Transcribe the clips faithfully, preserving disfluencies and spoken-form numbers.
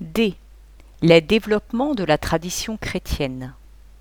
D. Les développements de la tradition chrétienne.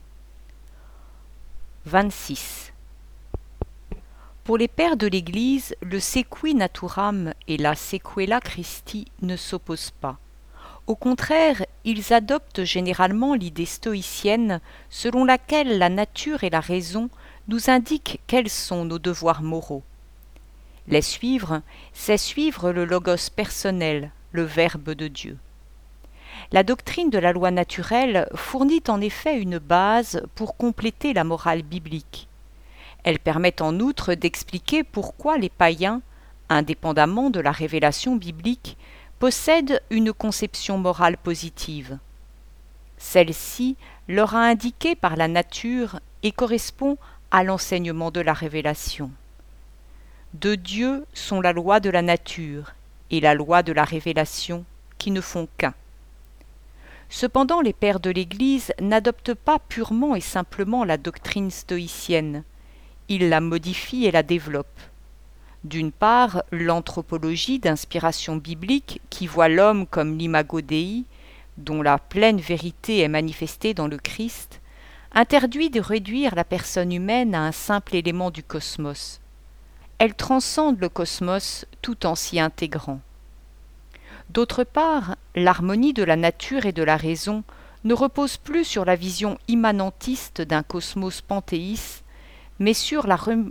vingt-six. Pour les pères de l'Église, le sequi naturam et la sequela Christi ne s'opposent pas. Au contraire, ils adoptent généralement l'idée stoïcienne selon laquelle la nature et la raison nous indiquent quels sont nos devoirs moraux. Les suivre, c'est suivre le logos personnel, le Verbe de Dieu. La doctrine de la loi naturelle fournit en effet une base pour compléter la morale biblique. Elle permet en outre d'expliquer pourquoi les païens, indépendamment de la révélation biblique, possèdent une conception morale positive. Celle-ci leur a indiqué par la nature et correspond à l'enseignement de la révélation. De Dieu sont la loi de la nature et la loi de la révélation qui ne font qu'un. Cependant, les pères de l'Église n'adoptent pas purement et simplement la doctrine stoïcienne. Ils la modifient et la développent. D'une part, l'anthropologie d'inspiration biblique qui voit l'homme comme l'imago Dei, dont la pleine vérité est manifestée dans le Christ, interdit de réduire la personne humaine à un simple élément du cosmos. Elle transcende le cosmos tout en s'y intégrant. D'autre part, l'harmonie de la nature et de la raison ne repose plus sur la vision immanentiste d'un cosmos panthéiste, mais sur la rem...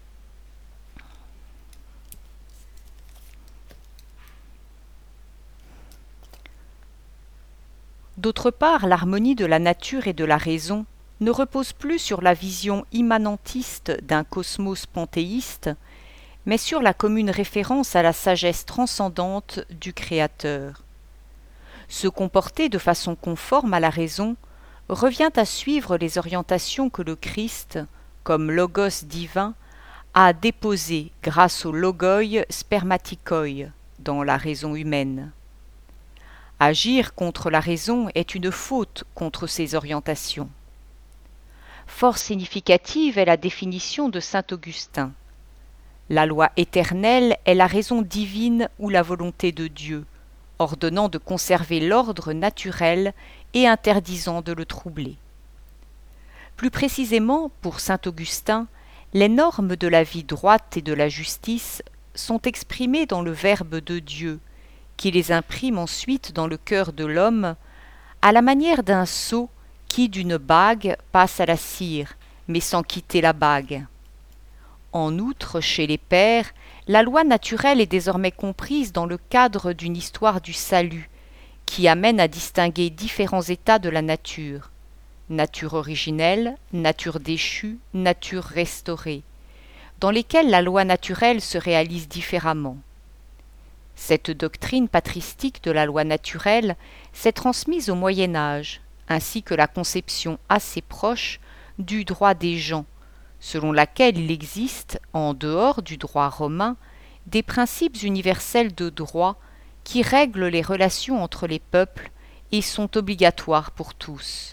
D'autre part, l'harmonie de la nature et de la raison ne repose plus sur la vision immanentiste d'un cosmos panthéiste, mais sur la commune référence à la sagesse transcendante du Créateur. Se comporter de façon conforme à la raison revient à suivre les orientations que le Christ, comme logos divin, a déposées grâce au logoi spermatikoi dans la raison humaine. Agir contre la raison est une faute contre ces orientations. Fort significative est la définition de saint Augustin. La loi éternelle est la raison divine ou la volonté de Dieu, ordonnant de conserver l'ordre naturel et interdisant de le troubler. Plus précisément, pour saint Augustin, les normes de la vie droite et de la justice sont exprimées dans le Verbe de Dieu, qui les imprime ensuite dans le cœur de l'homme, à la manière d'un sceau qui d'une bague passe à la cire, mais sans quitter la bague. En outre, chez les pères, la loi naturelle est désormais comprise dans le cadre d'une histoire du salut, qui amène à distinguer différents états de la nature. Nature originelle, nature déchue, nature restaurée, dans lesquels la loi naturelle se réalise différemment. Cette doctrine patristique de la loi naturelle s'est transmise au Moyen Âge, ainsi que la conception assez proche du droit des gens, selon laquelle il existe, en dehors du droit romain, des principes universels de droit qui règlent les relations entre les peuples et sont obligatoires pour tous.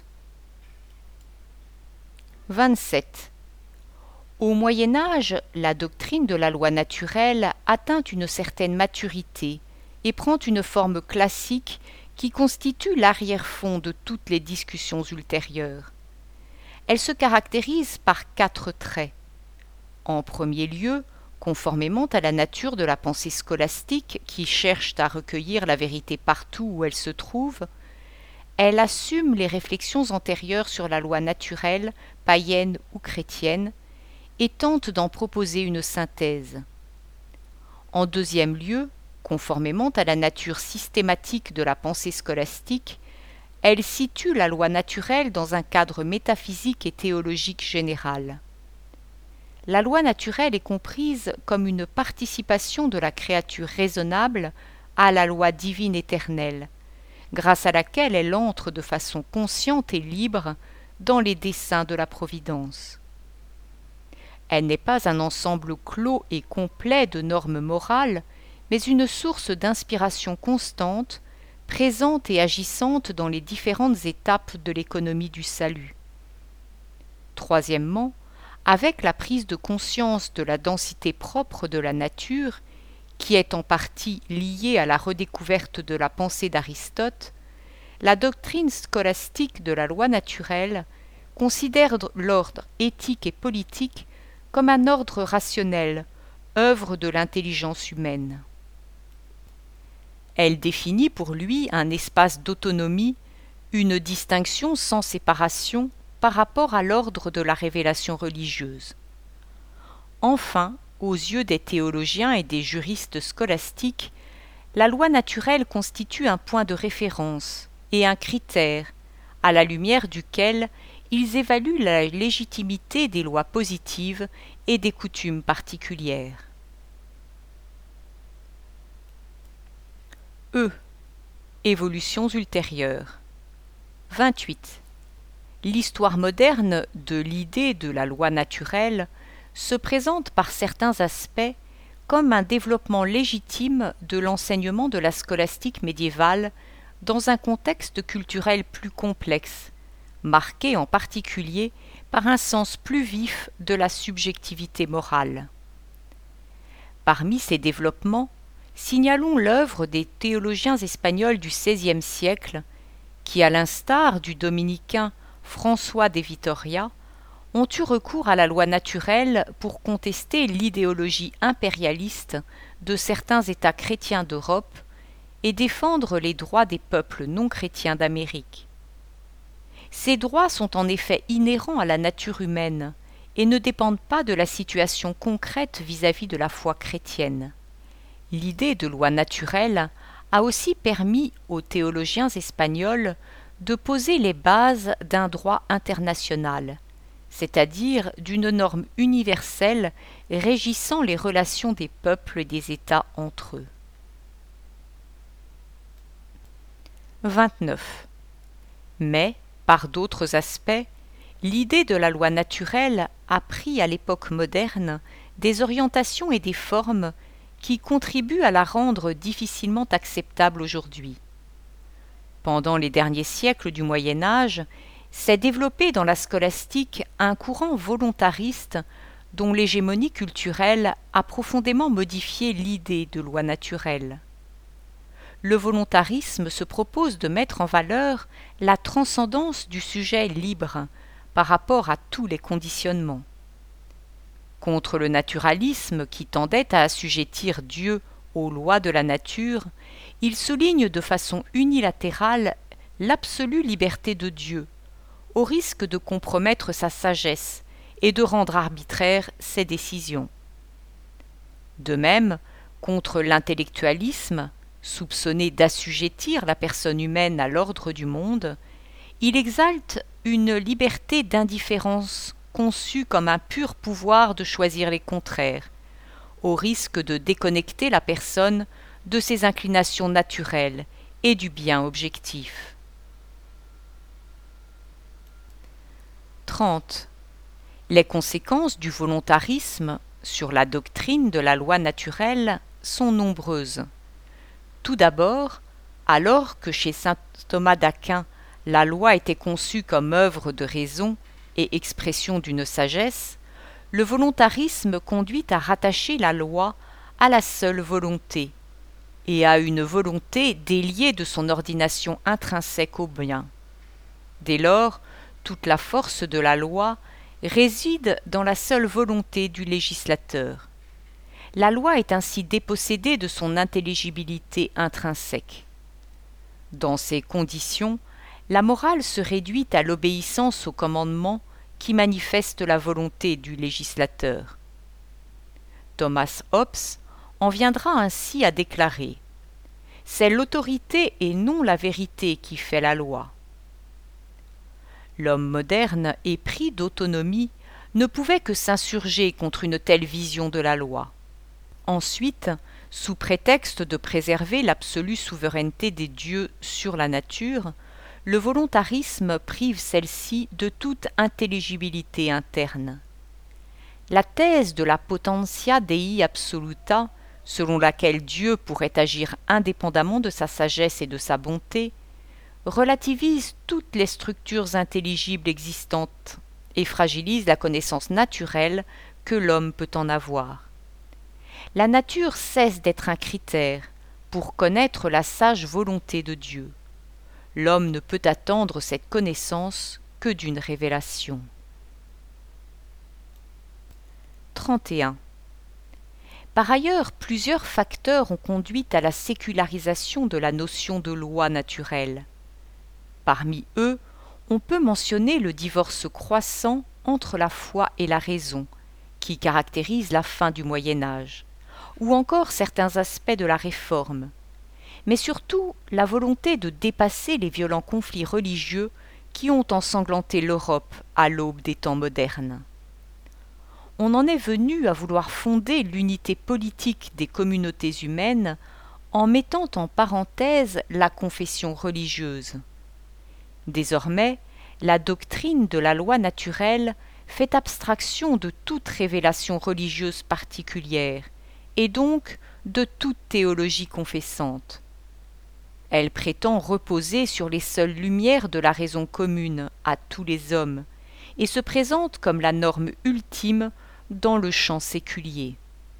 vingt-sept. Au Moyen Âge, la doctrine de la loi naturelle atteint une certaine maturité et prend une forme classique qui constitue l'arrière-fond de toutes les discussions ultérieures. Elle se caractérise par quatre traits. En premier lieu, conformément à la nature de la pensée scolastique qui cherche à recueillir la vérité partout où elle se trouve, elle assume les réflexions antérieures sur la loi naturelle, païenne ou chrétienne, et tente d'en proposer une synthèse. En deuxième lieu, conformément à la nature systématique de la pensée scolastique, elle situe la loi naturelle dans un cadre métaphysique et théologique général. La loi naturelle est comprise comme une participation de la créature raisonnable à la loi divine éternelle, grâce à laquelle elle entre de façon consciente et libre dans les desseins de la Providence. Elle n'est pas un ensemble clos et complet de normes morales, mais une source d'inspiration constante, présente et agissante dans les différentes étapes de l'économie du salut. Troisièmement, avec la prise de conscience de la densité propre de la nature, qui est en partie liée à la redécouverte de la pensée d'Aristote, la doctrine scolastique de la loi naturelle considère l'ordre éthique et politique comme un ordre rationnel, œuvre de l'intelligence humaine. Elle définit pour lui un espace d'autonomie, une distinction sans séparation par rapport à l'ordre de la révélation religieuse. Enfin, aux yeux des théologiens et des juristes scolastiques, la loi naturelle constitue un point de référence et un critère, à la lumière duquel ils évaluent la légitimité des lois positives et des coutumes particulières. E. Évolutions ultérieures. vingt-huit. L'histoire moderne de l'idée de la loi naturelle se présente par certains aspects comme un développement légitime de l'enseignement de la scolastique médiévale dans un contexte culturel plus complexe, marqué en particulier par un sens plus vif de la subjectivité morale. Parmi ces développements, signalons l'œuvre des théologiens espagnols du seizième siècle qui, à l'instar du dominicain François de Vitoria, ont eu recours à la loi naturelle pour contester l'idéologie impérialiste de certains États chrétiens d'Europe et défendre les droits des peuples non chrétiens d'Amérique. Ces droits sont en effet inhérents à la nature humaine et ne dépendent pas de la situation concrète vis-à-vis de la foi chrétienne. L'idée de loi naturelle a aussi permis aux théologiens espagnols de poser les bases d'un droit international, c'est-à-dire d'une norme universelle régissant les relations des peuples et des États entre eux. vingt-neuf. Mais, par d'autres aspects, l'idée de la loi naturelle a pris à l'époque moderne des orientations et des formes qui contribuent à la rendre difficilement acceptable aujourd'hui. Pendant les derniers siècles du Moyen Âge, s'est développé dans la scolastique un courant volontariste dont l'hégémonie culturelle a profondément modifié l'idée de loi naturelle. Le volontarisme se propose de mettre en valeur la transcendance du sujet libre par rapport à tous les conditionnements. Contre le naturalisme qui tendait à assujettir Dieu aux lois de la nature, il souligne de façon unilatérale l'absolue liberté de Dieu, au risque de compromettre sa sagesse et de rendre arbitraires ses décisions. De même, contre l'intellectualisme, soupçonné d'assujettir la personne humaine à l'ordre du monde, il exalte une liberté d'indifférence conçue comme un pur pouvoir de choisir les contraires, au risque de déconnecter la personne de ses inclinations naturelles et du bien objectif. trente. Les conséquences du volontarisme sur la doctrine de la loi naturelle sont nombreuses. Tout d'abord, alors que chez saint Thomas d'Aquin, la loi était conçue comme œuvre de raison et expression d'une sagesse, le volontarisme conduit à rattacher la loi à la seule volonté, et à une volonté déliée de son ordination intrinsèque au bien. Dès lors, toute la force de la loi réside dans la seule volonté du législateur. La loi est ainsi dépossédée de son intelligibilité intrinsèque. Dans ces conditions, la morale se réduit à l'obéissance aux commandements qui manifestent la volonté du législateur. Thomas Hobbes en viendra ainsi à déclarer : « C'est l'autorité et non la vérité qui fait la loi. » L'homme moderne, épris d'autonomie, ne pouvait que s'insurger contre une telle vision de la loi. Ensuite, sous prétexte de préserver l'absolue souveraineté des dieux sur la nature, le volontarisme prive celle-ci de toute intelligibilité interne. La thèse de la potentia dei absoluta, selon laquelle Dieu pourrait agir indépendamment de sa sagesse et de sa bonté, relativise toutes les structures intelligibles existantes et fragilise la connaissance naturelle que l'homme peut en avoir. La nature cesse d'être un critère pour connaître la sage volonté de Dieu. l'homme ne peut attendre cette connaissance que d'une révélation. trente et un. Par ailleurs, plusieurs facteurs ont conduit à la sécularisation de la notion de loi naturelle. Parmi eux, on peut mentionner le divorce croissant entre la foi et la raison, qui caractérise la fin du Moyen Âge, ou encore certains aspects de la Réforme, mais surtout la volonté de dépasser les violents conflits religieux qui ont ensanglanté l'Europe à l'aube des temps modernes. On en est venu à vouloir fonder l'unité politique des communautés humaines en mettant en parenthèse la confession religieuse. Désormais, la doctrine de la loi naturelle fait abstraction de toute révélation religieuse particulière, et donc de toute théologie confessante. Elle prétend reposer sur les seules lumières de la raison commune à tous les hommes, et se présente comme la norme ultime dans le champ séculier.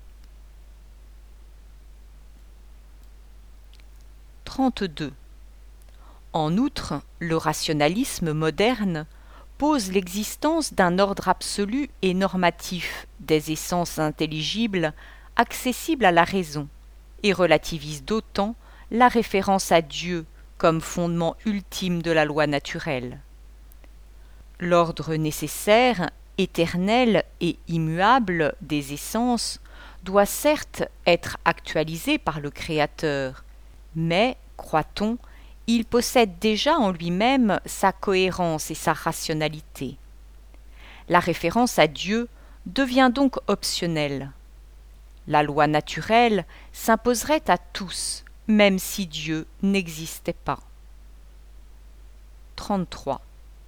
trente-deux. En outre, le rationalisme moderne pose l'existence d'un ordre absolu et normatif des essences intelligibles accessibles à la raison, et relativise d'autant la référence à Dieu comme fondement ultime de la loi naturelle. L'ordre nécessaire, éternel et immuable des essences doit certes être actualisé par le Créateur, mais, croit-on, il possède déjà en lui-même sa cohérence et sa rationalité. La référence à Dieu devient donc optionnelle. La loi naturelle s'imposerait à tous, même si Dieu n'existait pas. trente-trois.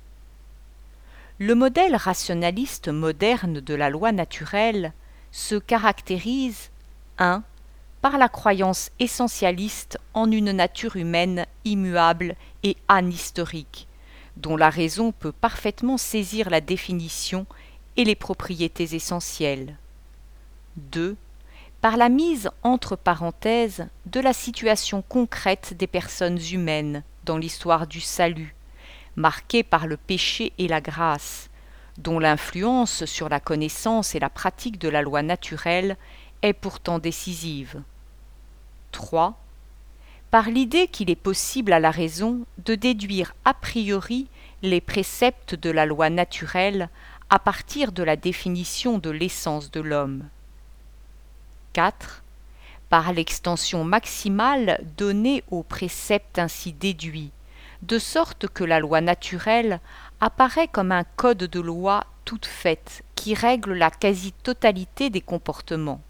Le modèle rationaliste moderne de la loi naturelle se caractérise un par la croyance essentialiste en une nature humaine immuable et anhistorique, dont la raison peut parfaitement saisir la définition et les propriétés essentielles. deux Par la mise entre parenthèses de la situation concrète des personnes humaines dans l'histoire du salut, marquée par le péché et la grâce, dont l'influence sur la connaissance et la pratique de la loi naturelle est pourtant décisive. trois Par l'idée qu'il est possible à la raison de déduire a priori les préceptes de la loi naturelle à partir de la définition de l'essence de l'homme. quatre Par l'extension maximale donnée aux préceptes ainsi déduits, de sorte que la loi naturelle apparaît comme un code de loi toute faite qui règle la quasi-totalité des comportements.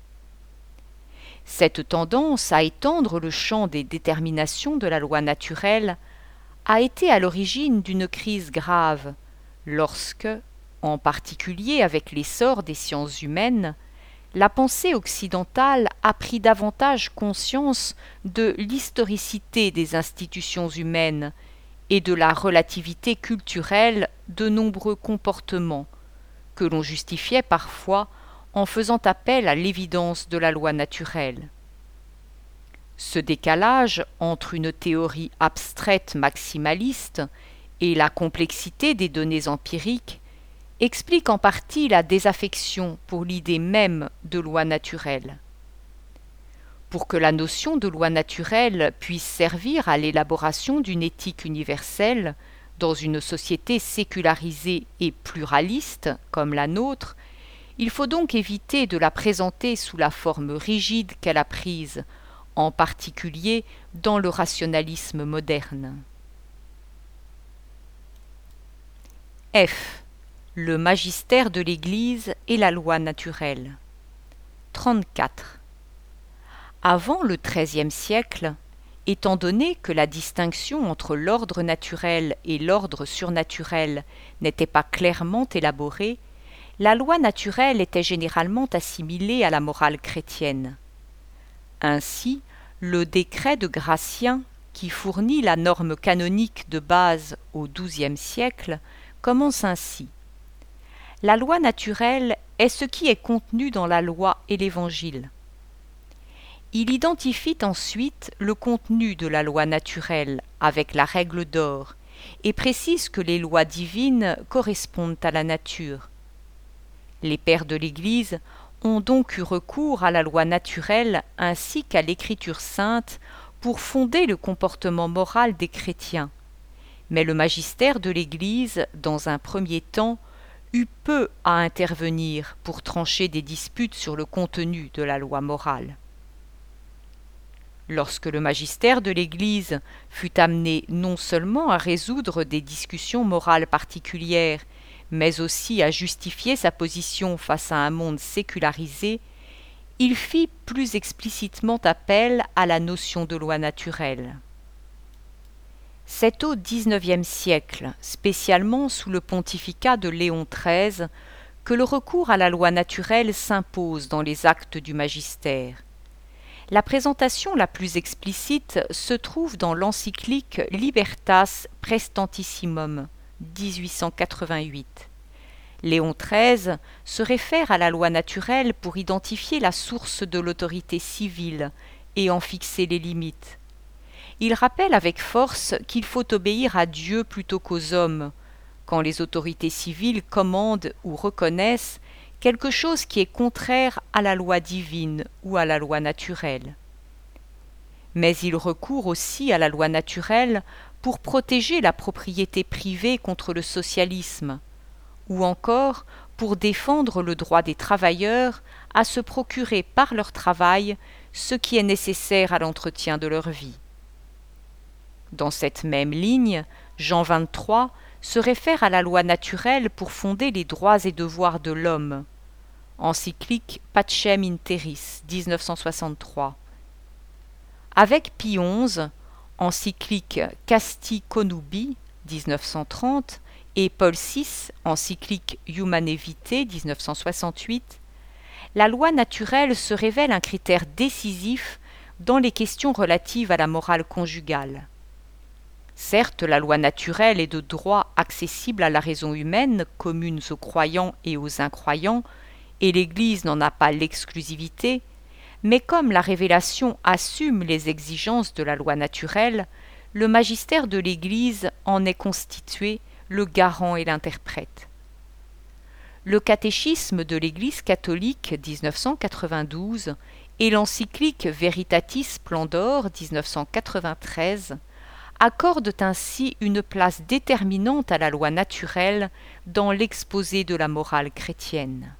Cette tendance à étendre le champ des déterminations de la loi naturelle a été à l'origine d'une crise grave, lorsque, en particulier avec l'essor des sciences humaines, la pensée occidentale a pris davantage conscience de l'historicité des institutions humaines et de la relativité culturelle de nombreux comportements, que l'on justifiait parfois en faisant appel à l'évidence de la loi naturelle. Ce décalage entre une théorie abstraite maximaliste et la complexité des données empiriques explique en partie la désaffection pour l'idée même de loi naturelle. Pour que la notion de loi naturelle puisse servir à l'élaboration d'une éthique universelle dans une société sécularisée et pluraliste comme la nôtre, il faut donc éviter de la présenter sous la forme rigide qu'elle a prise, en particulier dans le rationalisme moderne. F. Le magistère de l'Église et la loi naturelle. trente-quatre. Avant le treizième siècle, étant donné que la distinction entre l'ordre naturel et l'ordre surnaturel n'était pas clairement élaborée, la loi naturelle était généralement assimilée à la morale chrétienne. Ainsi, le décret de Gratien, qui fournit la norme canonique de base au douzième siècle, commence ainsi. La loi naturelle est ce qui est contenu dans la loi et l'Évangile. Il identifie ensuite le contenu de la loi naturelle avec la règle d'or et précise que les lois divines correspondent à la nature. Les pères de l'Église ont donc eu recours à la loi naturelle ainsi qu'à l'Écriture sainte pour fonder le comportement moral des chrétiens. Mais le magistère de l'Église, dans un premier temps, eut peu à intervenir pour trancher des disputes sur le contenu de la loi morale. Lorsque le magistère de l'Église fut amené non seulement à résoudre des discussions morales particulières, mais aussi à justifier sa position face à un monde sécularisé, il fit plus explicitement appel à la notion de loi naturelle. C'est au dix-neuvième siècle, spécialement sous le pontificat de Léon treize, que le recours à la loi naturelle s'impose dans les actes du magistère. La présentation la plus explicite se trouve dans l'encyclique Libertas Praestantissimum, dix-huit cent quatre-vingt-huit. Léon treize se réfère à la loi naturelle pour identifier la source de l'autorité civile et en fixer les limites. Il rappelle avec force qu'il faut obéir à Dieu plutôt qu'aux hommes, quand les autorités civiles commandent ou reconnaissent quelque chose qui est contraire à la loi divine ou à la loi naturelle. Mais il recourt aussi à la loi naturelle pour protéger la propriété privée contre le socialisme, ou encore pour défendre le droit des travailleurs à se procurer par leur travail ce qui est nécessaire à l'entretien de leur vie. Dans cette même ligne, Jean vingt-trois se réfère à la loi naturelle pour fonder les droits et devoirs de l'homme. Encyclique Pacem in Terris, dix-neuf cent soixante-trois. Avec Pie onze, encyclique Casti Connubii, dix-neuf cent trente, et Paul six, encyclique Humanae Vitae, dix-neuf cent soixante-huit, la loi naturelle se révèle un critère décisif dans les questions relatives à la morale conjugale. Certes, la loi naturelle est de droit accessible à la raison humaine, commune aux croyants et aux incroyants, et l'Église n'en a pas l'exclusivité, mais comme la révélation assume les exigences de la loi naturelle, le magistère de l'Église en est constitué le garant et l'interprète. Le catéchisme de l'Église catholique dix-neuf cent quatre-vingt-douze et l'encyclique Veritatis Splendor dix-neuf cent quatre-vingt-treize accordent ainsi une place déterminante à la loi naturelle dans l'exposé de la morale chrétienne.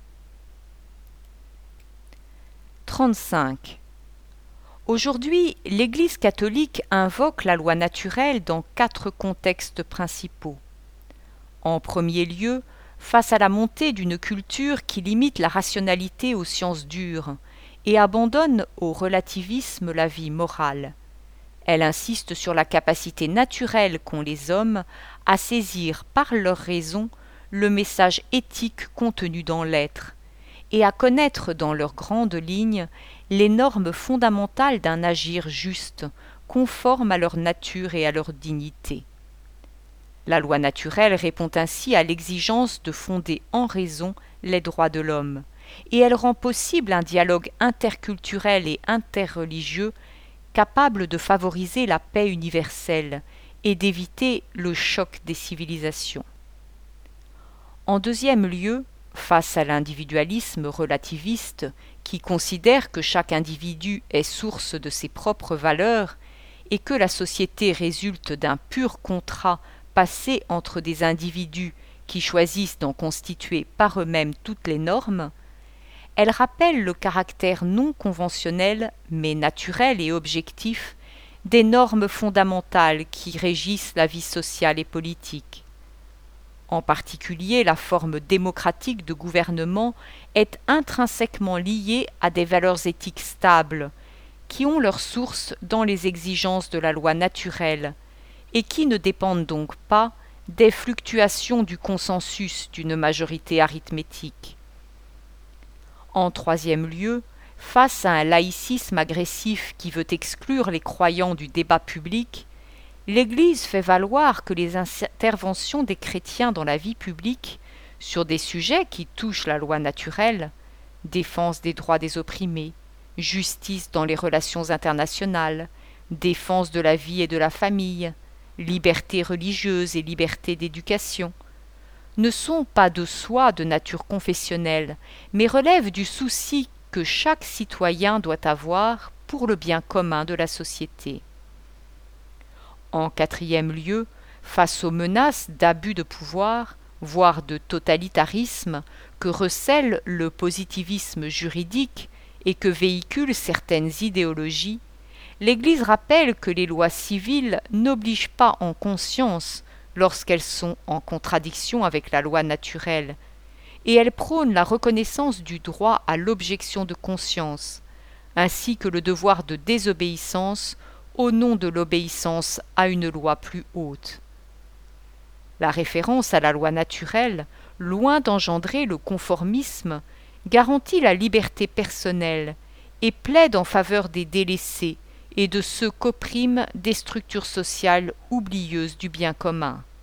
trente-cinq. Aujourd'hui, l'Église catholique invoque la loi naturelle dans quatre contextes principaux. En premier lieu, face à la montée d'une culture qui limite la rationalité aux sciences dures et abandonne au relativisme la vie morale. Elle insiste sur la capacité naturelle qu'ont les hommes à saisir par leur raison le message éthique contenu dans l'être, et à connaître dans leurs grandes lignes les normes fondamentales d'un agir juste, conforme à leur nature et à leur dignité. La loi naturelle répond ainsi à l'exigence de fonder en raison les droits de l'homme, et elle rend possible un dialogue interculturel et interreligieux capable de favoriser la paix universelle et d'éviter le choc des civilisations. En deuxième lieu, face à l'individualisme relativiste qui considère que chaque individu est source de ses propres valeurs et que la société résulte d'un pur contrat passé entre des individus qui choisissent d'en constituer par eux-mêmes toutes les normes, elle rappelle le caractère non conventionnel mais naturel et objectif des normes fondamentales qui régissent la vie sociale et politique. En particulier, la forme démocratique de gouvernement est intrinsèquement liée à des valeurs éthiques stables, qui ont leur source dans les exigences de la loi naturelle, et qui ne dépendent donc pas des fluctuations du consensus d'une majorité arithmétique. En troisième lieu, face à un laïcisme agressif qui veut exclure les croyants du débat public, l'Église fait valoir que les interventions des chrétiens dans la vie publique sur des sujets qui touchent la loi naturelle, défense des droits des opprimés, justice dans les relations internationales, défense de la vie et de la famille, liberté religieuse et liberté d'éducation, ne sont pas de soi de nature confessionnelle, mais relèvent du souci que chaque citoyen doit avoir pour le bien commun de la société. En quatrième lieu, face aux menaces d'abus de pouvoir, voire de totalitarisme, que recèle le positivisme juridique et que véhiculent certaines idéologies, l'Église rappelle que les lois civiles n'obligent pas en conscience lorsqu'elles sont en contradiction avec la loi naturelle, et elle prône la reconnaissance du droit à l'objection de conscience, ainsi que le devoir de désobéissance au nom de l'obéissance à une loi plus haute. La référence à la loi naturelle, loin d'engendrer le conformisme, garantit la liberté personnelle et plaide en faveur des délaissés et de ceux qu'oppriment des structures sociales oublieuses du bien commun.